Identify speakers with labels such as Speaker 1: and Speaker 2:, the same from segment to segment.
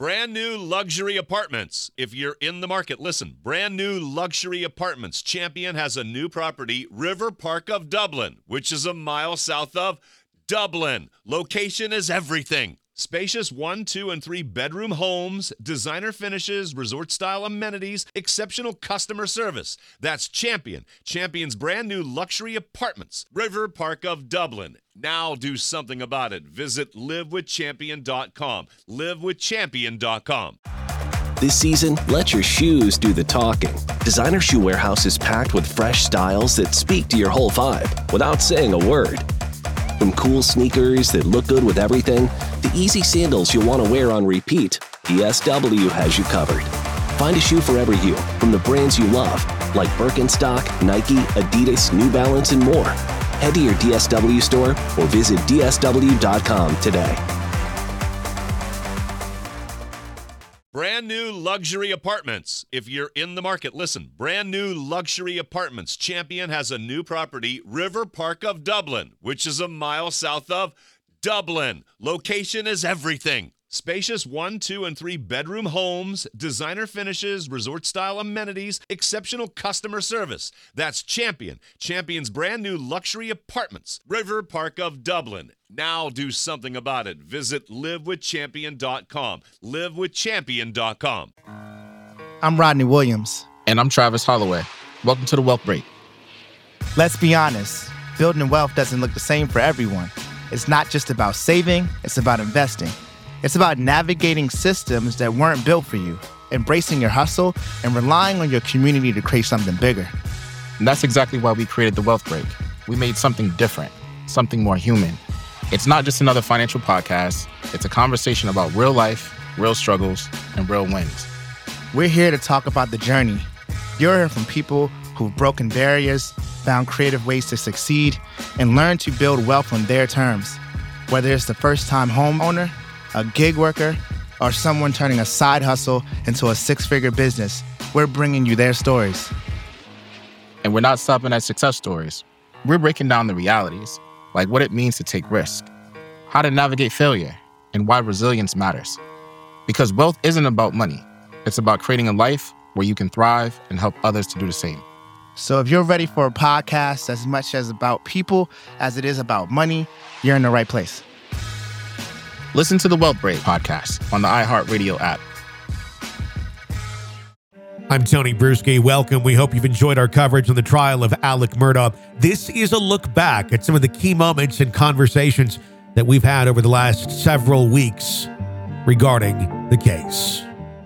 Speaker 1: Brand new luxury apartments. If you're in the market, listen. Brand new luxury apartments. Champion has a new property, River Park of Dublin, which is a mile south of Dublin. Location is everything. Spacious 1, 2, and 3 bedroom homes, designer finishes, resort-style amenities, exceptional customer service. That's Champion. Champion's brand new luxury apartments, River Park of Dublin. Now do something about it. Visit livewithchampion.com. Livewithchampion.com.
Speaker 2: This season, let your shoes do the talking. Designer Shoe Warehouse is packed with fresh styles that speak to your whole vibe without saying a word. From cool sneakers that look good with everything, to easy sandals you'll want to wear on repeat, DSW has you covered. Find a shoe for every you, from the brands you love, like Birkenstock, Nike, Adidas, New Balance, and more. Head to your DSW store or visit DSW.com today.
Speaker 1: Brand new luxury apartments. If you're in the market, listen. Brand new luxury apartments. Champion has a new property, River Park of Dublin, which is a mile south of Dublin. Location is everything. Spacious 1, 2, and 3 bedroom homes, designer finishes, resort-style amenities, exceptional customer service. That's Champion. Champion's brand new luxury apartments, River Park of Dublin. Now do something about it. Visit livewithchampion.com. Livewithchampion.com.
Speaker 3: I'm Rodney Williams.
Speaker 4: And I'm Travis Holloway. Welcome to The Wealth Break.
Speaker 3: Let's be honest, building wealth doesn't look the same for everyone. It's not just about saving, it's about investing. It's about navigating systems that weren't built for you, embracing your hustle, and relying on your community to create something bigger.
Speaker 4: And that's exactly why we created The Wealth Break. We made something different, something more human. It's not just another financial podcast. It's a conversation about real life, real struggles, and real wins.
Speaker 3: We're here to talk about the journey. You're hearing from people who've broken barriers, found creative ways to succeed, and learned to build wealth on their terms. Whether it's the first-time homeowner, a gig worker, or someone turning a side hustle into a six-figure business, we're bringing you their stories.
Speaker 4: And we're not stopping at success stories. We're breaking down the realities, like what it means to take risk, how to navigate failure, and why resilience matters. Because wealth isn't about money. It's about creating a life where you can thrive and help others to do the same.
Speaker 3: So if you're ready for a podcast as much as about people as it is about money, you're in the right place.
Speaker 4: Listen to the Wealth Break podcast on the iHeartRadio app.
Speaker 5: I'm Tony Bruschi. Welcome. We hope you've enjoyed our coverage on the trial of Alec Murdaugh. This is a look back at some of the key moments and conversations that we've had over the last several weeks regarding the case.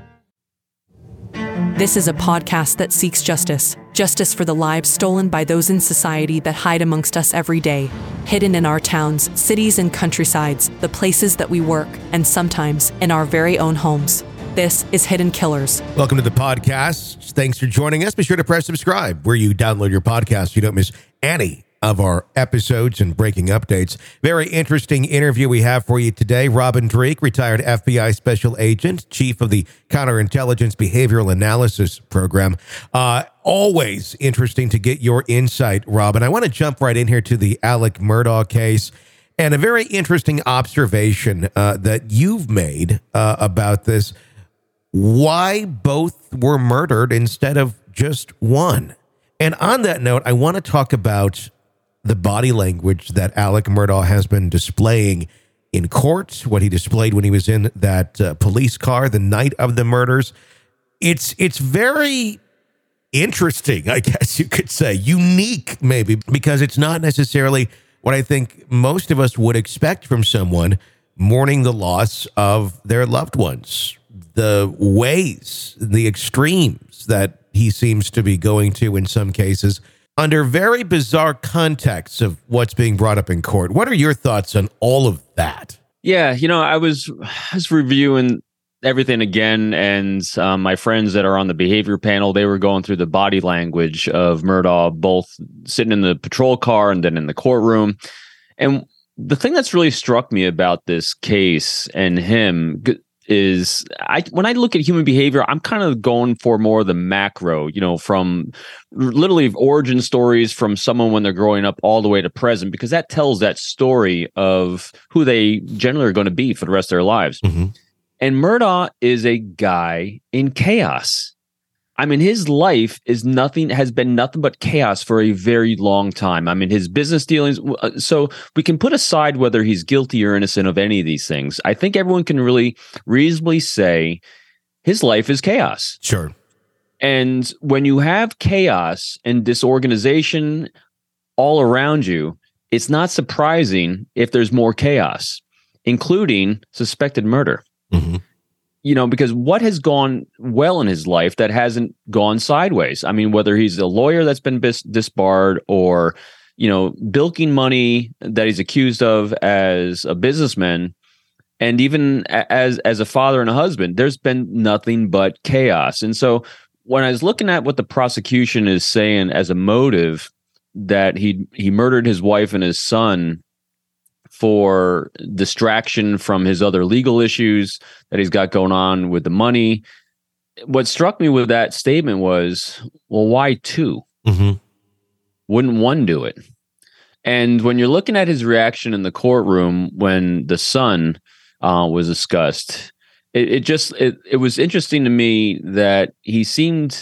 Speaker 6: This is a podcast that seeks justice. Justice for the lives stolen by those in society that hide amongst us every day. Hidden in our towns, cities, and countrysides, the places that we work, and sometimes in our very own homes. This is Hidden Killers.
Speaker 5: Welcome to the podcast. Thanks for joining us. Be sure to press subscribe where you download your podcast so you don't miss any of our episodes and breaking updates. Very interesting interview we have for you today. Robin Dreeke, retired FBI special agent, chief of the Counterintelligence Behavioral Analysis Program. Always interesting to get your insight, Robin. I want to jump right in here to the Alec Murdaugh case and a very interesting observation that you've made about this. Why both were murdered instead of just one? And on that note, I want to talk about the body language that Alec Murdaugh has been displaying in court, what he displayed when he was in that police car the night of the murders. It's very interesting, I guess you could say, unique maybe, because it's not necessarily what I think most of us would expect from someone mourning the loss of their loved ones. The ways, the extremes that he seems to be going to in some cases under very bizarre contexts of what's being brought up in court. What are your thoughts on all of that?
Speaker 7: Yeah, I was reviewing everything again, and my friends that are on the behavior panel, they were going through the body language of Murdaugh, both sitting in the patrol car and then in the courtroom. And the thing that's really struck me about this case and him is when I look at human behavior, I'm kind of going for more the macro, from literally origin stories from someone when they're growing up all the way to present, because that tells that story of who they generally are going to be for the rest of their lives.
Speaker 5: Mm-hmm.
Speaker 7: And Murdaugh is a guy in chaos. I mean, his life has been nothing but chaos for a very long time. I mean, his business dealings. So we can put aside whether he's guilty or innocent of any of these things. I think everyone can really reasonably say his life is chaos.
Speaker 5: Sure.
Speaker 7: And when you have chaos and disorganization all around you, it's not surprising if there's more chaos, including suspected murder.
Speaker 5: Mm-hmm.
Speaker 7: Because what has gone well in his life that hasn't gone sideways? I mean, whether he's a lawyer that's been disbarred or, bilking money that he's accused of as a businessman, and even as a father and a husband, there's been nothing but chaos. And so when I was looking at what the prosecution is saying as a motive, that he murdered his wife and his son for distraction from his other legal issues that he's got going on with the money. What struck me with that statement was, well, why two?
Speaker 5: Mm-hmm.
Speaker 7: Wouldn't one do it? And when you're looking at his reaction in the courtroom when the son was discussed, it was interesting to me that he seemed.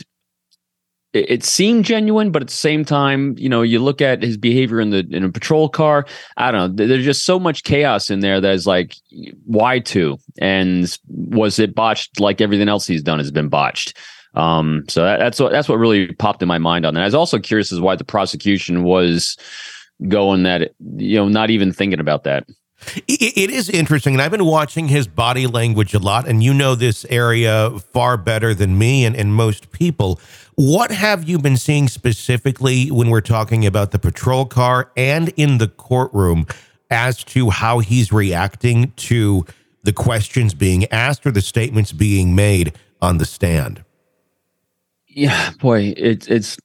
Speaker 7: It seemed genuine, but at the same time, you look at his behavior in a patrol car. I don't know. There's just so much chaos in there that is like, why two? And was it botched like everything else he's done has been botched? So that's what really popped in my mind on that. I was also curious as why the prosecution was going that, not even thinking about that.
Speaker 5: It is interesting, and I've been watching his body language a lot, and this area far better than me and most people. What have you been seeing specifically when we're talking about the patrol car and in the courtroom as to how he's reacting to the questions being asked or the statements being made on the stand?
Speaker 7: Yeah, boy, it's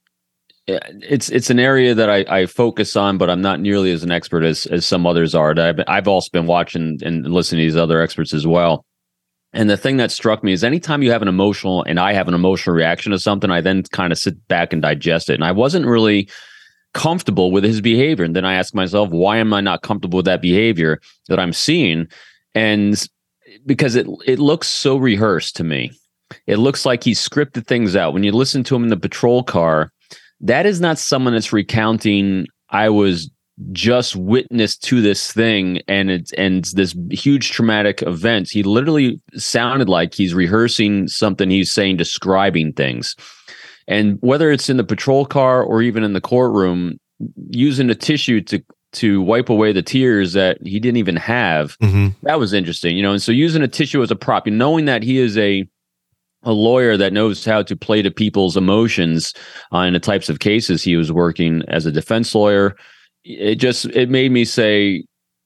Speaker 7: an area that I focus on, but I'm not nearly as an expert as some others are. I've also been watching and listening to these other experts as well. And the thing that struck me is anytime you have I have an emotional reaction to something, I then kind of sit back and digest it. And I wasn't really comfortable with his behavior. And then I ask myself, why am I not comfortable with that behavior that I'm seeing? And because it looks so rehearsed to me. It looks like he scripted things out. When you listen to him in the patrol car, that is not someone that's recounting, I was just witness to this thing and this huge traumatic event. He literally sounded like he's rehearsing something he's saying, describing things. And whether it's in the patrol car or even in the courtroom, using a tissue to wipe away the tears that he didn't even have, that was interesting, And so using a tissue as a prop, knowing that he is a lawyer that knows how to play to people's emotions in the types of cases he was working as a defense lawyer. It made me say,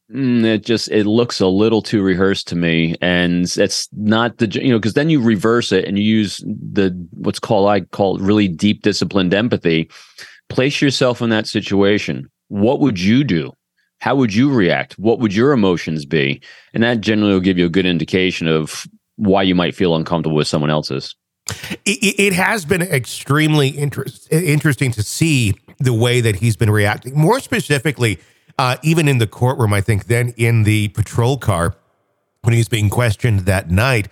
Speaker 7: it looks a little too rehearsed to me. And it's not because then you reverse it and you use I call really deep disciplined empathy. Place yourself in that situation. What would you do? How would you react? What would your emotions be? And that generally will give you a good indication of why you might feel uncomfortable with someone else's.
Speaker 5: It has been extremely interesting to see the way that he's been reacting. More specifically, even in the courtroom, I think, than in the patrol car when he's being questioned that night.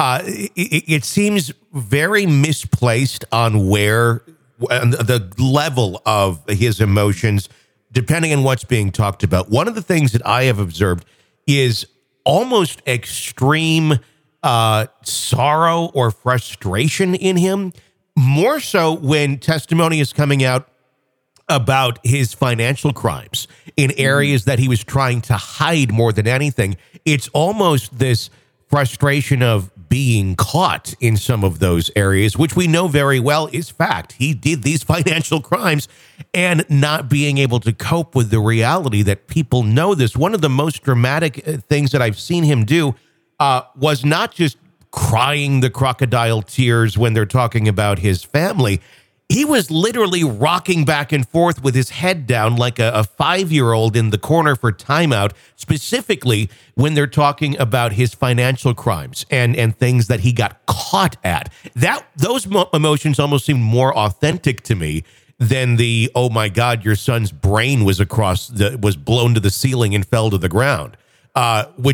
Speaker 5: It seems very misplaced on where the level of his emotions, depending on what's being talked about. One of the things that I have observed is almost extreme sorrow or frustration in him, more so when testimony is coming out about his financial crimes in areas that he was trying to hide more than anything. It's almost this frustration of being caught in some of those areas, which we know very well is fact. He did these financial crimes and not being able to cope with the reality that people know this. One of the most dramatic things that I've seen him do was not just crying the crocodile tears when they're talking about his family. He was literally rocking back and forth with his head down like a 5-year-old in the corner for timeout, specifically when they're talking about his financial crimes and things that he got caught at. Those emotions almost seem more authentic to me than the, oh my God, your son's brain was blown to the ceiling and fell to the ground, which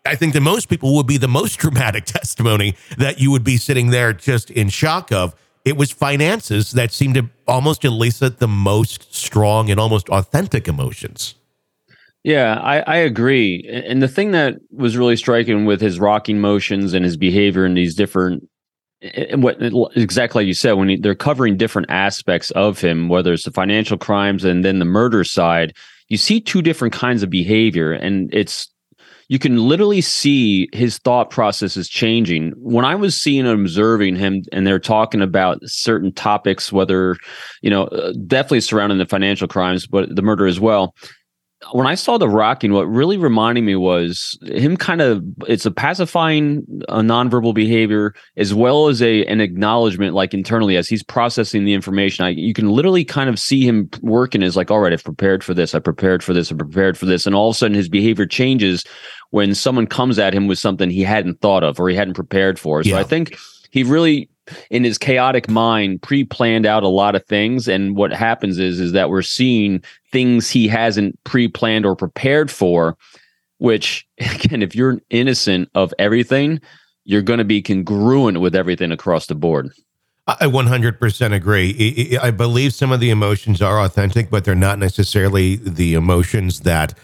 Speaker 5: I think that most people would be the most dramatic testimony that you would be sitting there just in shock of. It was finances that seemed to almost elicit the most strong and almost authentic emotions.
Speaker 7: Yeah, I agree. And the thing that was really striking with his rocking motions and his behavior in these different, what exactly like you said, when they're covering different aspects of him, whether it's the financial crimes and then the murder side, you see two different kinds of behavior, and you can literally see his thought process is changing. When I was seeing and observing him, and they're talking about certain topics, whether, definitely surrounding the financial crimes, but the murder as well. When I saw the rocking, what really reminded me was him it's a pacifying nonverbal behavior as well as an acknowledgement, like internally as he's processing the information. You can literally kind of see him working as like, all right, I've prepared for this. I prepared for this. I prepared for this. And all of a sudden his behavior changes when someone comes at him with something he hadn't thought of or he hadn't prepared for. So I think he really, in his chaotic mind, pre-planned out a lot of things. And what happens is that we're seeing things he hasn't pre-planned or prepared for, which, again, if you're innocent of everything, you're going to be congruent with everything across the board.
Speaker 5: I 100% agree. I believe some of the emotions are authentic, but they're not necessarily the emotions that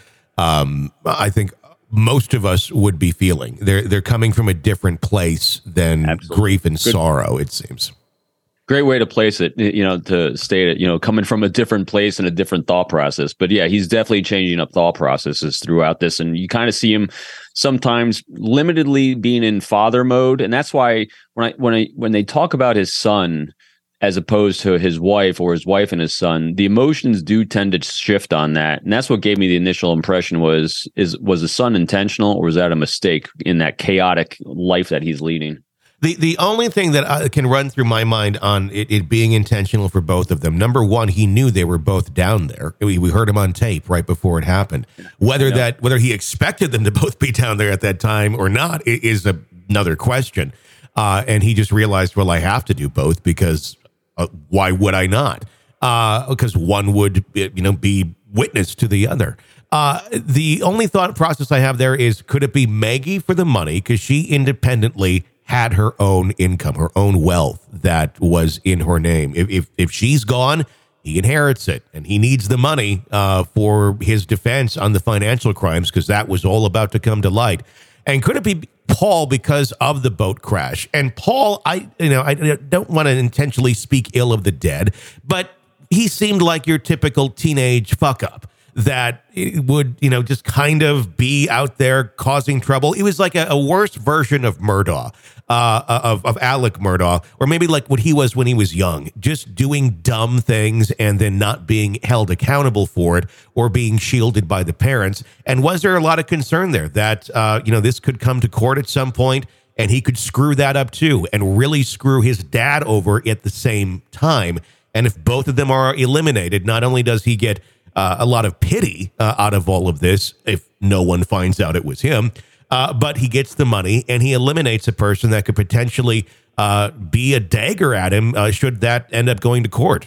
Speaker 5: I think most of us would be feeling. They're coming from a different place than
Speaker 7: Absolutely.
Speaker 5: Grief and sorrow, it seems.
Speaker 7: Great way to place it, to state it, coming from a different place and a different thought process. But yeah, he's definitely changing up thought processes throughout this. And you kind of see him sometimes limitedly being in father mode. And that's why when they talk about his son, as opposed to his wife or his wife and his son, the emotions do tend to shift on that. And that's what gave me the initial impression was the son intentional, or was that a mistake in that chaotic life that he's leading?
Speaker 5: The only thing that can run through my mind on it being intentional for both of them, number one, he knew they were both down there. We heard him on tape right before it happened. Whether he expected them to both be down there at that time or not is another question. And he just realized, well, I have to do both because why would I not? Because one would, be witness to the other. The only thought process I have there is, could it be Maggie for the money? Because she independently had her own income, her own wealth that was in her name. If she's gone, he inherits it, and he needs the money for his defense on the financial crimes, because that was all about to come to light. And could it be Paul because of the boat crash? And Paul, I don't want to intentionally speak ill of the dead, but he seemed like your typical teenage fuck up that would, just kind of be out there causing trouble. It was like a worse version of Murdaugh, of Alec Murdaugh, or maybe like what he was when he was young, just doing dumb things and then not being held accountable for it or being shielded by the parents. And was there a lot of concern there that, this could come to court at some point and he could screw that up too and really screw his dad over at the same time? And if both of them are eliminated, not only does he get a lot of pity out of all of this, if no one finds out it was him, but he gets the money and he eliminates a person that could potentially be a dagger at him should that end up going to court.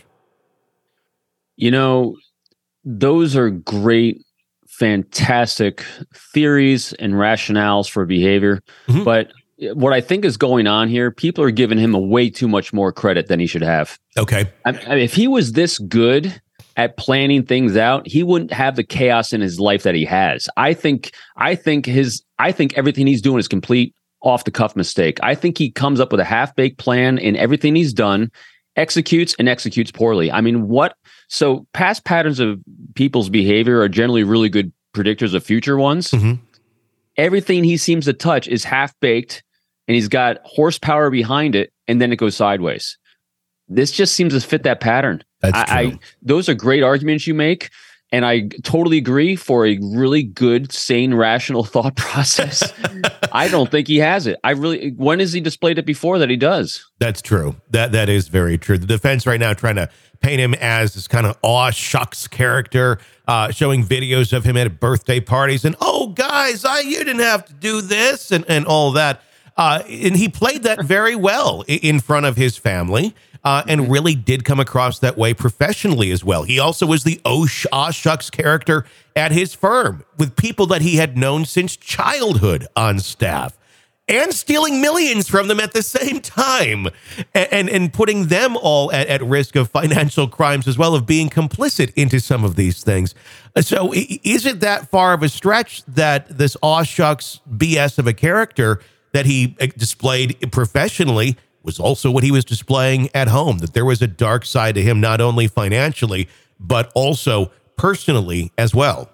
Speaker 7: Those are great, fantastic theories and rationales for behavior. Mm-hmm. But what I think is going on here, people are giving him a way too much more credit than he should have.
Speaker 5: Okay.
Speaker 7: If he was this good at planning things out, he wouldn't have the chaos in his life that he has. I think everything he's doing is complete off the cuff mistake. I think he comes up with a half-baked plan in everything he's done, executes poorly. So past patterns of people's behavior are generally really good predictors of future ones. Mm-hmm. Everything he seems to touch is half-baked and he's got horsepower behind it, and then it goes sideways. This just seems to fit that pattern.
Speaker 5: That's true.
Speaker 7: Those are great arguments you make, and I totally agree for a really good, sane, rational thought process. I don't think he has it. When has he displayed it before that he does?
Speaker 5: That's true. That is very true. The defense right now trying to paint him as this kind of aw shucks character, showing videos of him at birthday parties and, oh, guys, you didn't have to do this and all that. And he played that very well in front of his family. And really did come across that way professionally as well. He also was the aw shucks character at his firm with people that he had known since childhood on staff and stealing millions from them at the same time and putting them all at risk of financial crimes as well, of being complicit into some of these things. So is it that far of a stretch that this aw shucks BS of a character that he displayed professionally was also what he was displaying at home, that there was a dark side to him, not only financially, but also personally as well?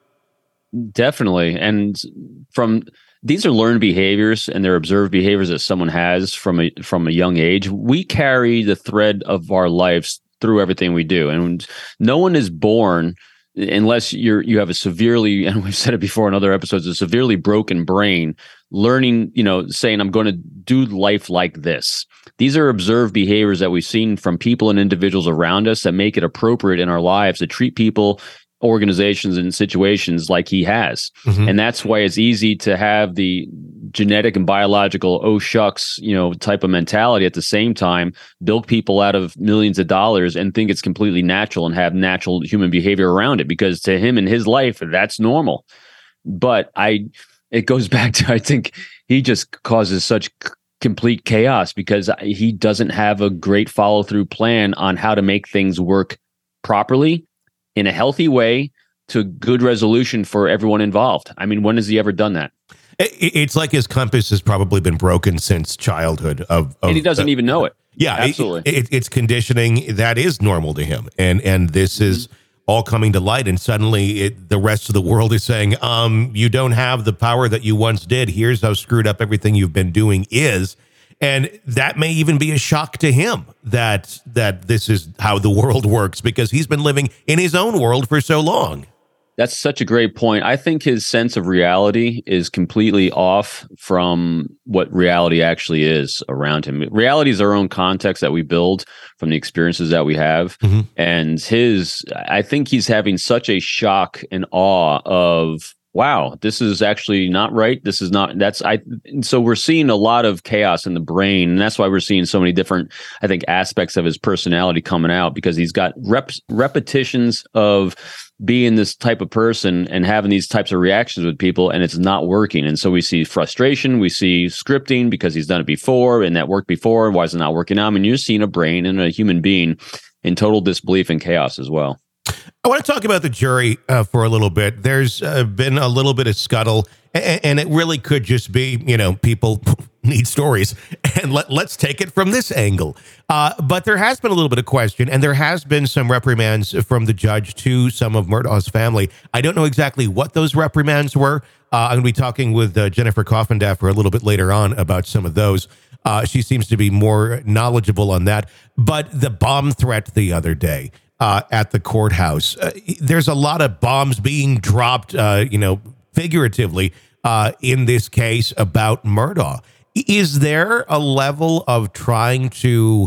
Speaker 7: Definitely. And these are learned behaviors, and they're observed behaviors that someone has from a young age. We carry the thread of our lives through everything we do. And no one is born unless you have a severely, and we've said it before in other episodes, a severely broken brain, learning, saying, I'm going to do life like this. These are observed behaviors that we've seen from people and individuals around us that make it appropriate in our lives to treat people, organizations, and situations like he has. Mm-hmm. And that's why it's easy to have the genetic and biological oh shucks type of mentality, at the same time bilk people out of millions of dollars and think it's completely natural and have natural human behavior around it, because to him in his life that's normal. But it goes back to, I think he just causes such complete chaos because he doesn't have a great follow-through plan on how to make things work properly in a healthy way to good resolution for everyone involved. I mean, when has he ever done that?
Speaker 5: It's like his compass has probably been broken since childhood. And
Speaker 7: he doesn't even know it.
Speaker 5: Yeah,
Speaker 7: absolutely.
Speaker 5: It's conditioning that is normal to him, and this is all coming to light. And suddenly, the rest of the world is saying, "You don't have the power that you once did. Here's how screwed up everything you've been doing is." And that may even be a shock to him that this is how the world works, because he's been living in his own world for so long.
Speaker 7: That's such a great point. I think his sense of reality is completely off from what reality actually is around him. Reality is our own context that we build from the experiences that we have. Mm-hmm. And I think he's having such a shock and awe of, wow, this is actually not right. This is not, so we're seeing a lot of chaos in the brain. And that's why we're seeing so many different, I think, aspects of his personality coming out, because he's got repetitions of being this type of person and having these types of reactions with people, and it's not working. And so we see frustration, we see scripting because he's done it before and that worked before. Why is it not working out? I mean, you're seeing a brain and a human being in total disbelief and chaos as well.
Speaker 5: I want to talk about the jury for a little bit. There's been a little bit of scuttle, and it really could just be, people need stories, and let's take it from this angle. But there has been a little bit of question, and there has been some reprimands from the judge to some of Murdaugh's family. I don't know exactly what those reprimands were. I'm going to be talking with Jennifer Coffindaffer a little bit later on about some of those. She seems to be more knowledgeable on that. But the bomb threat the other day, at the courthouse, there's a lot of bombs being dropped, figuratively, in this case about Murdaugh. Is there a level of trying to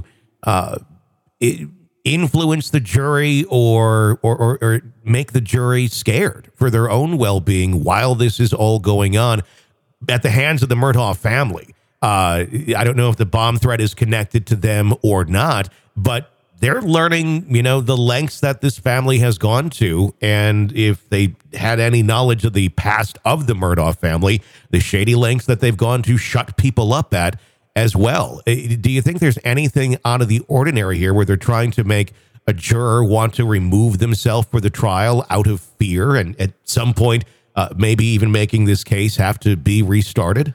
Speaker 5: influence the jury or make the jury scared for their own well-being while this is all going on at the hands of the Murdaugh family? I don't know if the bomb threat is connected to them or not, but they're learning, the lengths that this family has gone to. And if they had any knowledge of the past of the Murdaugh family, the shady lengths that they've gone to shut people up at as well. Do you think there's anything out of the ordinary here where they're trying to make a juror want to remove themselves for the trial out of fear, and at some point, maybe even making this case have to be restarted?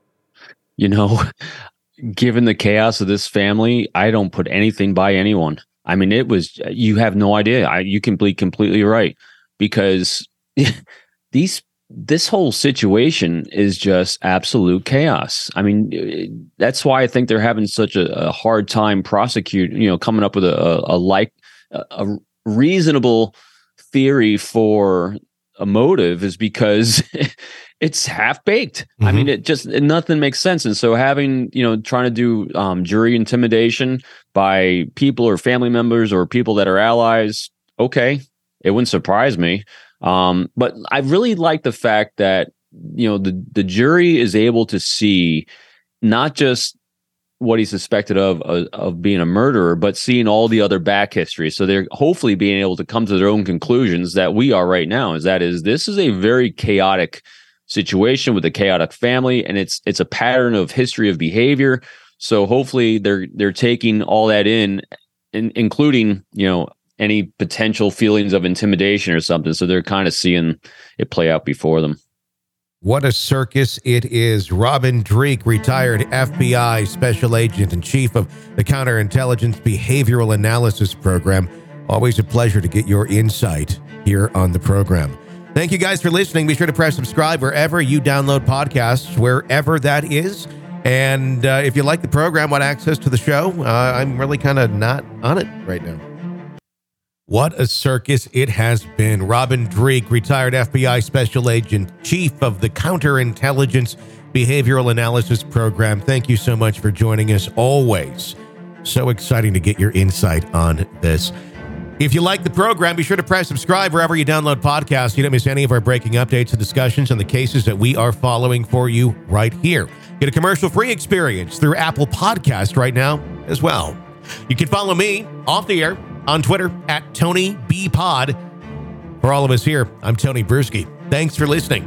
Speaker 7: Given the chaos of this family, I don't put anything by anyone. I mean, you have no idea. You can be completely right, because this whole situation is just absolute chaos. I mean, that's why I think they're having such a hard time coming up with a reasonable theory for a motive, is because it's half baked. Mm-hmm. I mean, nothing makes sense. And so trying to do jury intimidation by people or family members or people that are allies, okay, it wouldn't surprise me. But I really like the fact that, the jury is able to see not just what he's suspected of being a murderer, but seeing all the other back history. So they're hopefully being able to come to their own conclusions that we are right now. This is a very chaotic situation with a chaotic family, and it's a pattern of history of behavior. So hopefully they're taking all that in, including, any potential feelings of intimidation or something. So they're kind of seeing it play out before them.
Speaker 5: What a circus it is. Robin Dreeke, retired FBI special agent and chief of the Counterintelligence Behavioral Analysis Program. Always a pleasure to get your insight here on the program. Thank you guys for listening. Be sure to press subscribe wherever you download podcasts, wherever that is. And if you like the program, want access to the show, I'm really kind of not on it right now. What a circus it has been. Robin Dreeke, retired FBI special agent, chief of the Counterintelligence Behavioral Analysis Program. Thank you so much for joining us. Always so exciting to get your insight on this. If you like the program, be sure to press subscribe wherever you download podcasts. So you don't miss any of our breaking updates and discussions on the cases that we are following for you right here. Get a commercial-free experience through Apple Podcasts right now as well. You can follow me off the air on Twitter at TonyBPod. For all of us here, I'm Tony Bruschi. Thanks for listening.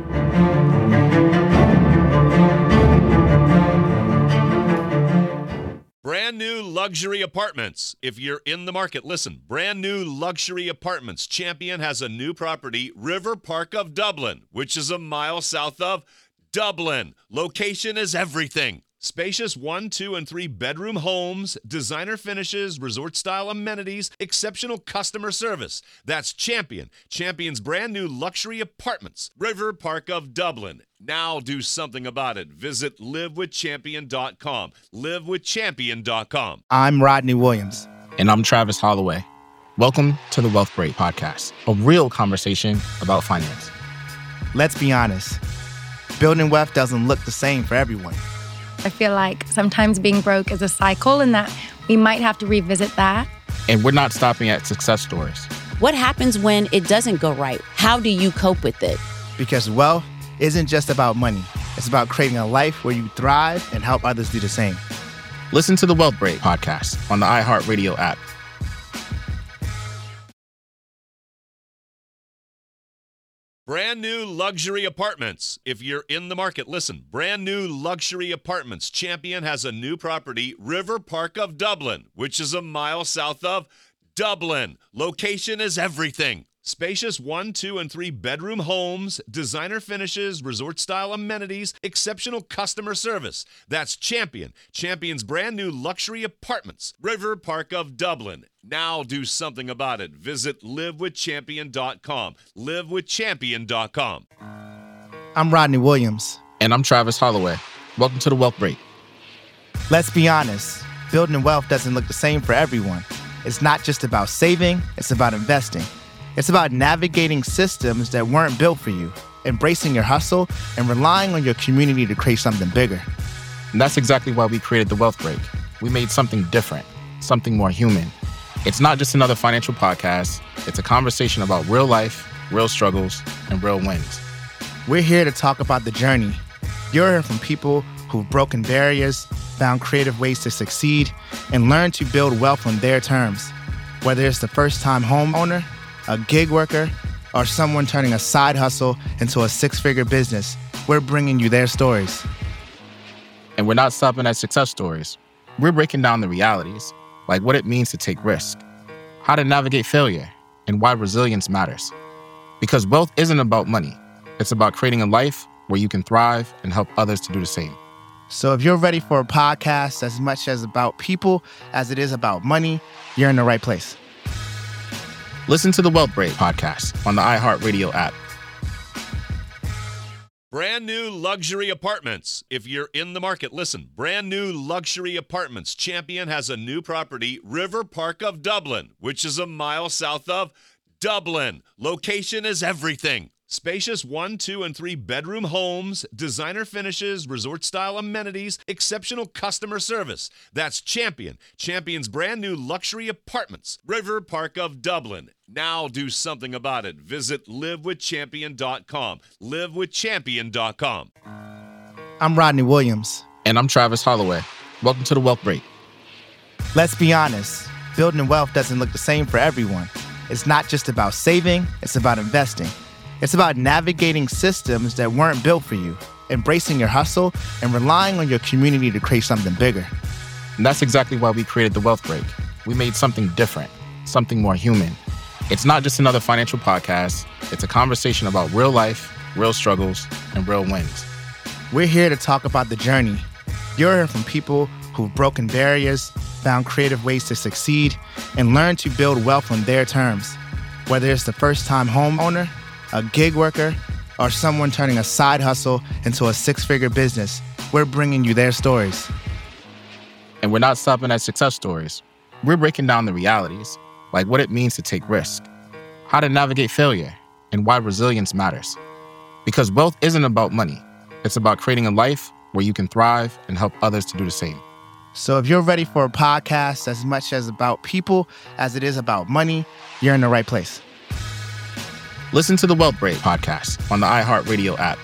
Speaker 1: Brand new luxury apartments. If you're in the market, listen. Brand new luxury apartments. Champion has a new property, River Park of Dublin, which is a mile south of Dublin. Location is everything. Spacious 1, 2, and 3 bedroom homes, designer finishes, resort-style amenities, exceptional customer service. That's Champion. Champion's brand new luxury apartments, River Park of Dublin. Now do something about it. Visit livewithchampion.com. Livewithchampion.com.
Speaker 3: I'm Rodney Williams.
Speaker 4: And I'm Travis Holloway. Welcome to the Wealth Break Podcast, a real conversation about finance.
Speaker 3: Let's be honest. Building wealth doesn't look the same for everyone.
Speaker 8: I feel like sometimes being broke is a cycle and that we might have to revisit that.
Speaker 4: And we're not stopping at success stories.
Speaker 9: What happens when it doesn't go right? How do you cope with it?
Speaker 3: Because wealth isn't just about money. It's about creating a life where you thrive and help others do the same.
Speaker 4: Listen to the Wealth Break Podcast on the iHeartRadio app.
Speaker 1: Brand new luxury apartments. If you're in the market, listen. Brand new luxury apartments. Champion has a new property, River Park of Dublin, which is a mile south of Dublin. Location is everything. Spacious 1, 2, and 3 bedroom homes, designer finishes, resort-style amenities, exceptional customer service. That's Champion. Champion's brand new luxury apartments, River Park of Dublin. Now do something about it. Visit livewithchampion.com. Livewithchampion.com.
Speaker 3: I'm Rodney Williams.
Speaker 4: And I'm Travis Holloway. Welcome to the Wealth Break.
Speaker 3: Let's be honest. Building wealth doesn't look the same for everyone. It's not just about saving, it's about investing. It's about navigating systems that weren't built for you, embracing your hustle, and relying on your community to create something bigger.
Speaker 4: And that's exactly why we created the Wealth Break. We made something different, something more human. It's not just another financial podcast. It's a conversation about real life, real struggles, and real wins.
Speaker 3: We're here to talk about the journey. You're hearing from people who've broken barriers, found creative ways to succeed, and learned to build wealth on their terms. Whether it's the first-time homeowner, a gig worker, or someone turning a side hustle into a six-figure business, we're bringing you their stories.
Speaker 4: And we're not stopping at success stories. We're breaking down the realities, like what it means to take risk, how to navigate failure, and why resilience matters. Because wealth isn't about money. It's about creating a life where you can thrive and help others to do the same.
Speaker 3: So if you're ready for a podcast as much as about people as it is about money, you're in the right place.
Speaker 4: Listen to the Wealth Break Podcast on the iHeartRadio app.
Speaker 1: Brand new luxury apartments. If you're in the market, listen. Brand new luxury apartments. Champion has a new property, River Park of Dublin, which is a mile south of Dublin. Location is everything. Spacious 1, 2, and 3 bedroom homes, designer finishes, resort-style amenities, exceptional customer service. That's Champion. Champion's brand new luxury apartments, River Park of Dublin. Now do something about it. Visit livewithchampion.com. Livewithchampion.com.
Speaker 3: I'm Rodney Williams.
Speaker 4: And I'm Travis Holloway. Welcome to the Wealth Break.
Speaker 3: Let's be honest, building wealth doesn't look the same for everyone. It's not just about saving, it's about investing. It's about navigating systems that weren't built for you, embracing your hustle, and relying on your community to create something bigger.
Speaker 4: And that's exactly why we created the Wealth Break. We made something different, something more human. It's not just another financial podcast. It's a conversation about real life, real struggles, and real wins.
Speaker 3: We're here to talk about the journey. You'll hear from people who've broken barriers, found creative ways to succeed, and learned to build wealth on their terms. Whether it's the first-time homeowner, a gig worker, or someone turning a side hustle into a six-figure business, we're bringing you their stories.
Speaker 4: And we're not stopping at success stories. We're breaking down the realities, like what it means to take risk, how to navigate failure, and why resilience matters. Because wealth isn't about money. It's about creating a life where you can thrive and help others to do the same.
Speaker 3: So if you're ready for a podcast as much as about people as it is about money, you're in the right place.
Speaker 4: Listen to the Wealth Break podcast on the iHeartRadio app.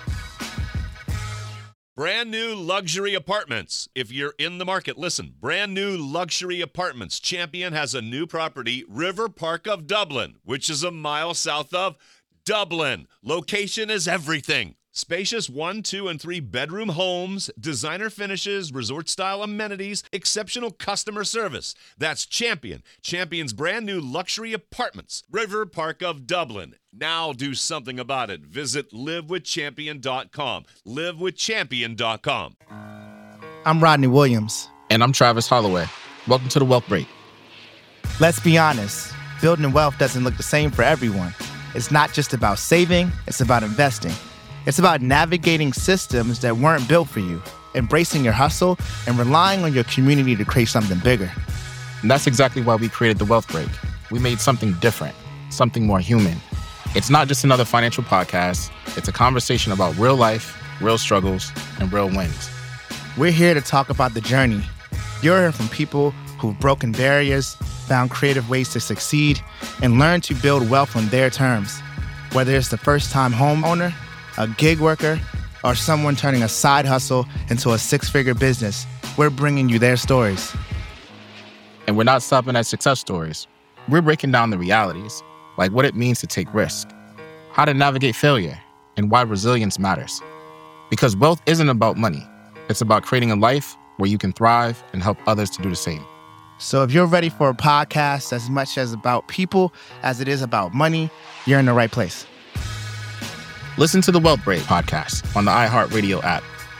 Speaker 1: Brand new luxury apartments. If you're in the market, listen. Brand new luxury apartments. Champion has a new property, River Park of Dublin, which is a mile south of Dublin. Location is everything. Spacious 1, 2, and 3 bedroom homes, designer finishes, resort-style amenities, exceptional customer service. That's Champion. Champion's brand new luxury apartments, River Park of Dublin. Now do something about it. Visit livewithchampion.com. livewithchampion.com.
Speaker 3: I'm Rodney Williams.
Speaker 4: And I'm Travis Holloway. Welcome to the Wealth Break.
Speaker 3: Let's be honest, building wealth doesn't look the same for everyone. It's not just about saving, it's about investing. It's about navigating systems that weren't built for you, embracing your hustle, and relying on your community to create something bigger.
Speaker 4: And that's exactly why we created the Wealth Break. We made something different, something more human. It's not just another financial podcast. It's a conversation about real life, real struggles, and real wins.
Speaker 3: We're here to talk about the journey. You'll hear from people who've broken barriers, found creative ways to succeed, and learned to build wealth on their terms. Whether it's the first-time homeowner, a gig worker, or someone turning a side hustle into a six-figure business, we're bringing you their stories.
Speaker 4: And we're not stopping at success stories. We're breaking down the realities, like what it means to take risk, how to navigate failure, and why resilience matters. Because wealth isn't about money. It's about creating a life where you can thrive and help others to do the same.
Speaker 3: So if you're ready for a podcast as much as about people as it is about money, you're in the right place.
Speaker 4: Listen to the Wealth Break podcast on the iHeartRadio app.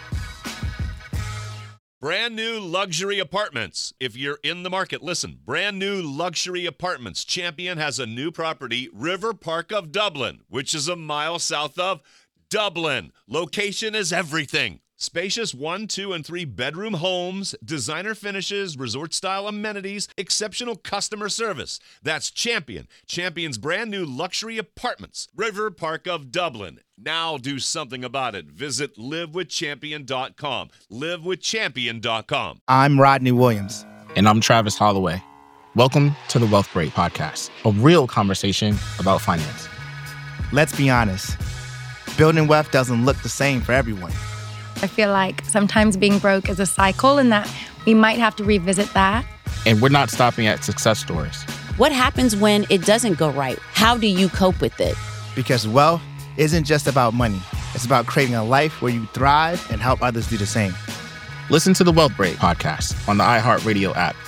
Speaker 1: Brand new luxury apartments. If you're in the market, listen. Brand new luxury apartments. Champion has a new property, River Park of Dublin, which is a mile south of Dublin. Location is everything. Spacious 1, 2, and 3 bedroom homes, designer finishes, resort-style amenities, exceptional customer service. That's Champion. Champion's brand new luxury apartments, River Park of Dublin. Now do something about it. Visit livewithchampion.com. livewithchampion.com.
Speaker 3: I'm Rodney Williams.
Speaker 4: And I'm Travis Holloway. Welcome to the Wealth Break podcast, a real conversation about finance.
Speaker 3: Let's be honest, building wealth doesn't look the same for everyone.
Speaker 8: I feel like sometimes being broke is a cycle and that we might have to revisit that.
Speaker 4: And we're not stopping at success stories.
Speaker 9: What happens when it doesn't go right? How do you cope with it?
Speaker 3: Because wealth isn't just about money. It's about creating a life where you thrive and help others do the same.
Speaker 4: Listen to the Wealth Break podcast on the iHeartRadio app.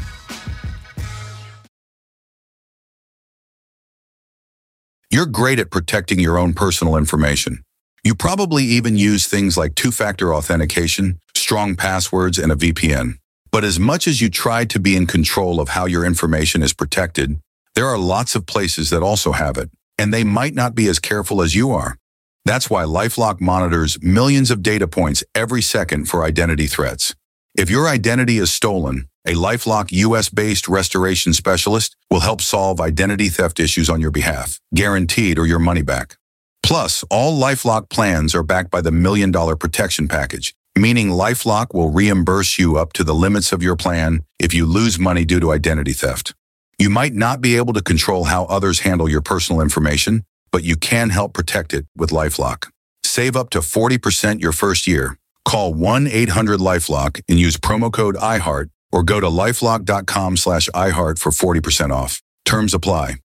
Speaker 10: You're great at protecting your own personal information. You probably even use things like two-factor authentication, strong passwords, and a VPN. But as much as you try to be in control of how your information is protected, there are lots of places that also have it, and they might not be as careful as you are. That's why LifeLock monitors millions of data points every second for identity threats. If your identity is stolen, a LifeLock US-based restoration specialist will help solve identity theft issues on your behalf, guaranteed or your money back. Plus, all LifeLock plans are backed by the $1 Million Protection Package, meaning LifeLock will reimburse you up to the limits of your plan if you lose money due to identity theft. You might not be able to control how others handle your personal information, but you can help protect it with LifeLock. Save up to 40% your first year. Call 1-800-LifeLock and use promo code iHeart or go to lifelock.com/iHeart for 40% off. Terms apply.